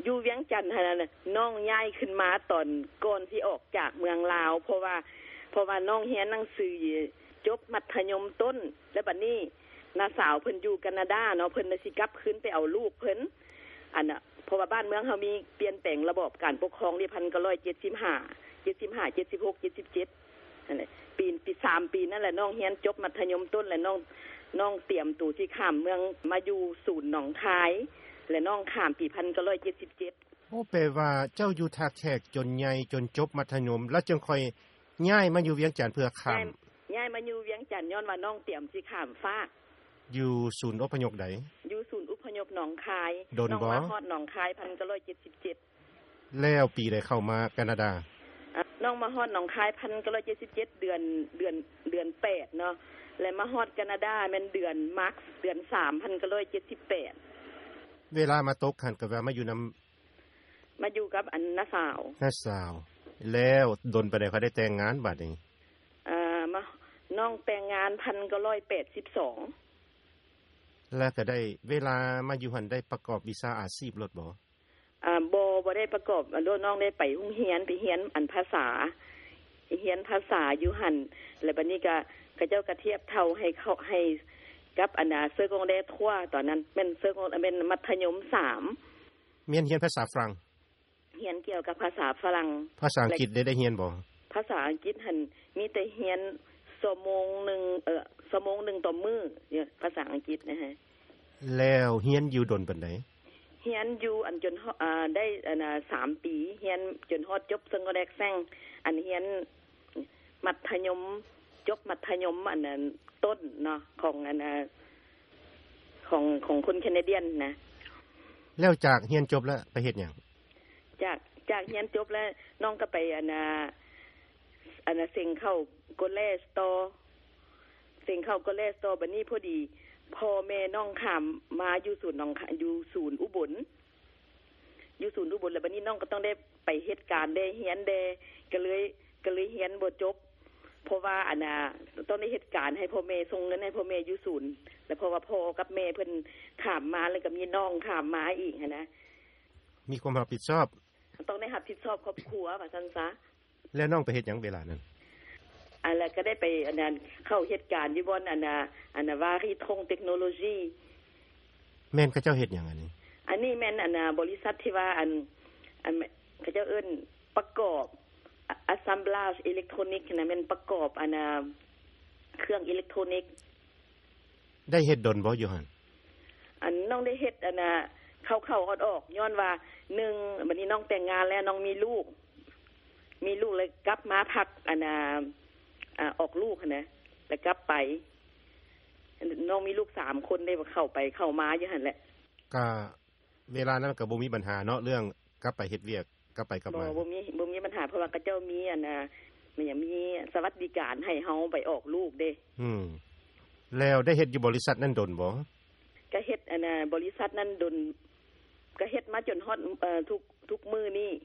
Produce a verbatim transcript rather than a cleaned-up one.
อยู่เวียงจันทน์หั่นน่ะน้องย้ายขึ้นมาตอนก่อนสิออกจากเมืองลาวเพราะว่าเพราะว่าน้องเรียนหนังสือจบมัธยมต้นแล้วบัดนี้น้าสาวเพิ่นอยู่แคนาดาเนาะเพิ่นน่ะสิกลับคืนไปเอาลูกเพิ่นอันน่ะเพราะว่าบ้านเมืองเฮามีเปลี่ยนแปลงระบบการปกครองที่หนึ่งพันเก้าร้อยเจ็ดสิบห้า เจ็ดสิบห้า เจ็ดสิบหก เจ็ดสิบเจ็ดนั่นแหละปีปีสามปีนั่นแหละน้องเรียนจบมัธยมต้นและน้องน้องเตรียมตัวที่ข้ามเมืองมาอยู่ศูนย์หนองคายและน้องข้ามปีหนึ่งพันเก้าร้อยเจ็ดสิบเจ็ดโอ้แปลว่าเจ้าอยู่ท่าแขกจนใหญ่จนจบมัธยมแล้วจึงค่อยย้ายมาอยู่เวียงจันทน์เพื่อข้ามย้ายมาอยู่เวียงจันทน์ย้อนว่าน้องเตรียมสิข้ามฟ้าอยู่ศูนย์อพยพใดอยู่ศูนย์อพยพหนองคายน้องมาฮอดหนองคายหนึ่งพันเก้าร้อยเจ็ดสิบเจ็ดแล้วปีใดเข้ามาแคนาดาน้องมาฮอดหนองคายหนึ่งพันเก้าร้อยเจ็ดสิบเจ็ดเดือนเดือนเดือนแปดเนาะและมาฮอดแคนาดาแม่นเดือนมาร์ชเดือนสาม หนึ่งพันเก้าร้อยเจ็ดสิบแปดเวลามาตกหันก็ว่ามาอยู่นํามาอยู่กับอันน้าสาวน้าสาวแล้วดนไปได้เขาได้แต่งงานบัดนี้อ่ามาน้องแต่งงานหนึ่งพันเก้าร้อยแปดสิบสองแล้วก็ได้เวลามาอยู่หั่นได้ประกอบวิชาอาชีพรถบ่อ่าบ่บ่ได้ประกอบอันน้องได้ไปโรงเรียนไปเรียนอันภาษาเรียนภาษาอยู่หั่นแล้วบัดนี้ก็เขาเจ้าก็เทียบเท่าให้เขาให้กับอันน่ะเซอร์กองได้ทั่วตอนนั้นแม่นเซอร์กองเป็นมัธยมสามเรียนเรียนภาษาฝรั่งเรียนเกี่ยวกับภาษาฝรั่งภาษาอังกฤษได้ได้เรียนบ่ภาษาอังกฤษหั่นมีแต่เรียนชั่วโมงนึงเอ่อชั่วโมงนึงต่อมื้อเนี่ยภาษาอังกฤษนะฮะแล้วเรียนอยู่ดนปานใดเรียนอยู่อันจนอ่าได้อันน่ะสามปีเรียนจนฮอดจบซึ่งก็ได้แซงอันเรียนมัธยมจบมัธยมอันนั้นต้นเนาะของอันน่ะของของคนแคนาเดียนนะแล้วจากเรียนจบแล้วไปเฮ็ดหยังจากจากเรียนจบแล้วน้องก็ไปอันน่ะอันน่ะเซ็งเข้าโกเลสโตเซ็งเข้าโกเลสโตบัดนี้พอดีพ่อแม่น้องข้ามมาอยู่ศูนย์น้องอยู่ศูนย์อุบลอยู่ศูนย์อุบลแล้วบัดนี้น้องก็ต้องได้ไปเฮ็ดการได้เรียนได้ก็เลยก็เลยเรียนบ่จบเพราะว่าอันน่ะต้องได้เฮ็ดการให้พ่อแม่ส่งเงินให้พ่อแม่อยู่ศูนย์แล้วเพราะว่าพ่อกับแม่เพิ่นข้ามมาแล้วก็มีน้องข้ามมาอีกหันนะมีความรับผิดชอบต้องได้รับผิดชอบครอบครัวว่าซั่นซะแล้วน้องไปเฮ็ดหยังเวลานั้นอันแล้วก็ได้ไปอันนั้นเข้าเฮ็ดการอยู่บ่อนอันน่ะอันน่ะวารีทงเทคโนโลยีแม่นเขาเจ้าเฮ็ดหยังอันนี้อันนี้แม่นอันน่ะบริษัทที่ว่าอันอันเขาเจ้าเอิ้นประกอบ assemblage electronic นะแม่นประกอบอันน่ะเครื่องอิเล็กทรอนิกส์ได้เฮ็ดดนบ่อยู่หั่นอันน้องได้เฮ็ดอันน่ะเข้าๆออกๆย้อนว่าหนึ่งบัดนี้น้องแต่งงานแล้วน้องมีลูกมีลูกเลยกลับมาพักอันน่ะอ่าออกลูกหั่นนะแล้วกลับไปน้องมีลูกสามคนได้เข้าไปเข้ามาอยู่หั่นแหละก็เวลานั้นก็บ่มีปัญหาเนาะเรื่องกลับไปเฮ็ดเวียกกลับไปกลับมาบ่บ่มีบ่มีปัญหาเพราะว่าเขาเจ้ามีอันน่ะมันยังมีสวัสดิการให้เฮาไปออกลูกเด้อืมแล้วได้เฮ็ดอยู่บริษัทนั้นดนบ่ก็เฮ็ดอันน่ะบริษัทนั้นดนก็เฮ็ดมาจนฮอดเอ่อทุกทุกมื้อนี้